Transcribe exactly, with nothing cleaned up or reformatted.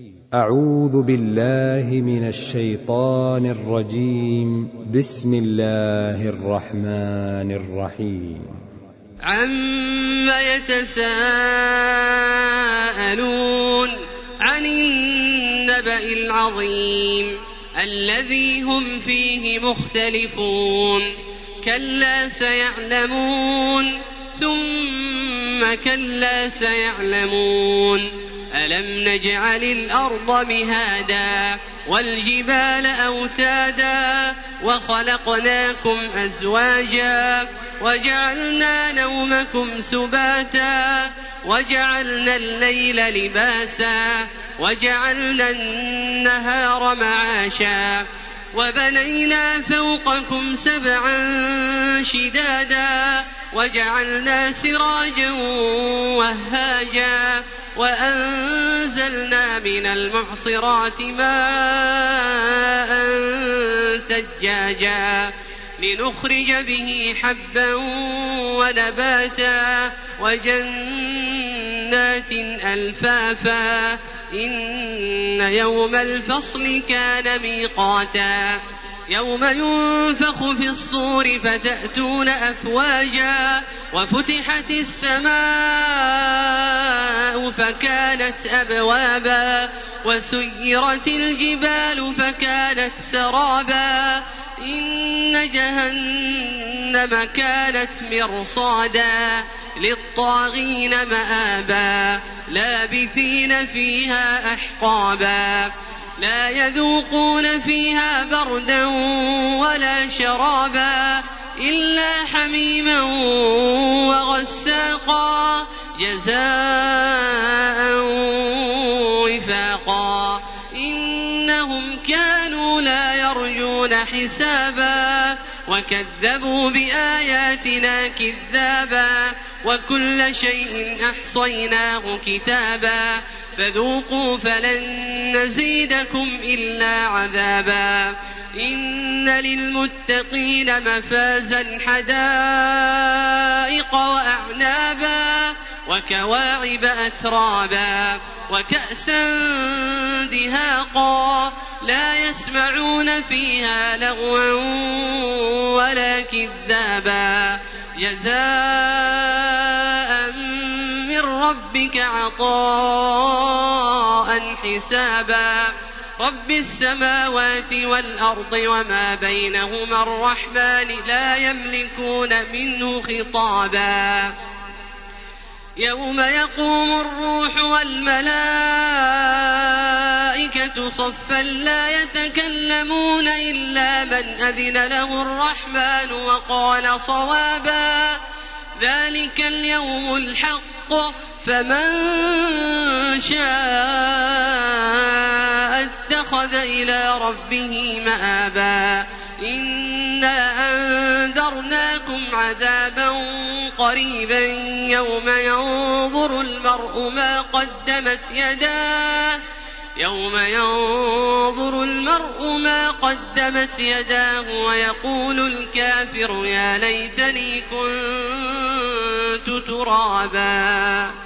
أعوذ بالله من الشيطان الرجيم. بسم الله الرحمن الرحيم. عما يتساءلون عن النبأ العظيم الذي هم فيه مختلفون كلا سيعلمون ثم كلا سيعلمون ألم نجعل الأرض مهادا والجبال أوتادا وخلقناكم أزواجا وجعلنا نومكم سباتا وجعلنا الليل لباسا وجعلنا النهار معاشا وبنينا فوقكم سبعا شدادا وجعلنا سراجا وهاجا وأنزلنا من المعصرات ماء ثجاجا لنخرج به حبا ونباتا وجنات ألفافا إن يوم الفصل كان ميقاتا يوم ينفخ في الصور فتأتون أفواجا وفتحت السماء فكانت أبوابا وسيرت الجبال فكانت سرابا إن جهنم كانت مرصادا للطاغين مآبا لابثين فيها أحقابا لا يذوقون فيها بردا ولا شرابا إلا حميما وغساقا جزاء وفاقا إنهم كانوا لا يرجون حسابا وكذبوا بآياتنا كذابا وكل شيء أحصيناه كتابا فذوقوا فلن نزيدكم إلا عذابا إن للمتقين مفازا حدائق وأعنابا وكواعب أترابا وكأسا دهاقا لا يسمعون فيها لغوا ولا كذابا جزاء من ربك عطاء حسابا رب السماوات والأرض وما بينهما الرحمن لا يملكون منه خطابا يوم يقوم الروح والملائكة صفا لا يتكلمون إلا من أذن له الرحمن وقال صوابا ذلك اليوم الحق فمن شاء اتخذ إلى ربه مآبا إنا أنذرناكم عذابا قريبا يوم ينظر المرء ما قدمت يداه يوم ينظر المرء ما قدمت يداه ويقول الكافر يا ليتني كنت ترابا.